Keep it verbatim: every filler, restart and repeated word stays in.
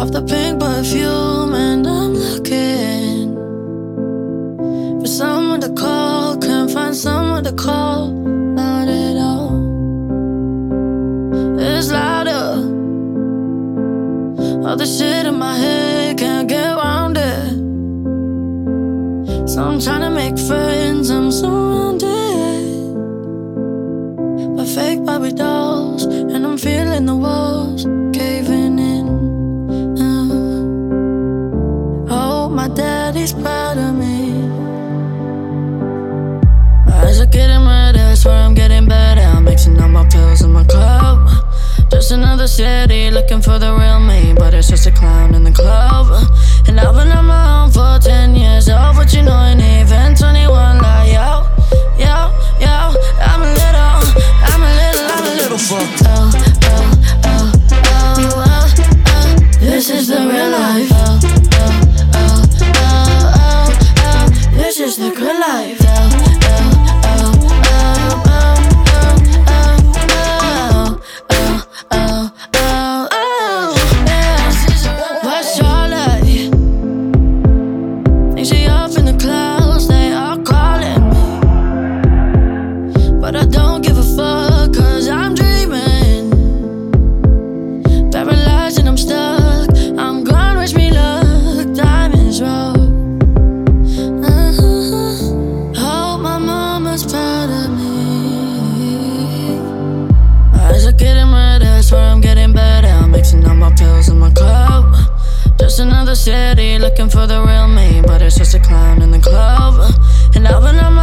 off the pink perfume and I'm looking for someone to call. Can't find someone to call, not at all. It's louder, all the shit in my head, can't get around it. So I'm trying to make friends, I'm surrounded by fake Barbie dolls, and I'm feeling the walls caving in. uh. Oh, my daddy's proud of me. My eyes are getting red, I swear I'm getting better. I'm mixing up my pills in my club. Just another city looking for the real me, but it's just a clown in the club. And I've been on my own for ten years old, but you know I ain't even twenty-one. Like yo, yo, yo, I'm a little, I'm a little, I'm a little fucked up. Oh, oh, oh, oh, oh, oh. This is the real life. Oh, oh, oh, oh, oh, oh. This is the good life. Oh, oh, oh, oh, oh, oh, oh, oh, oh, oh, oh, yeah. West Charlotte, think she up in the clouds, they all calling me, but I don't give a fuck, cause I'm dreaming. Paralyzed and I'm stuck, I'm gone, wish me luck, diamonds roll. uh-huh. Hope my mama's proud of me. My eyes are getting red, I swear I'm getting better. I'm mixing up my pills in my club. Just another city looking for the real me, but it's just a clown in the club. And I've been on my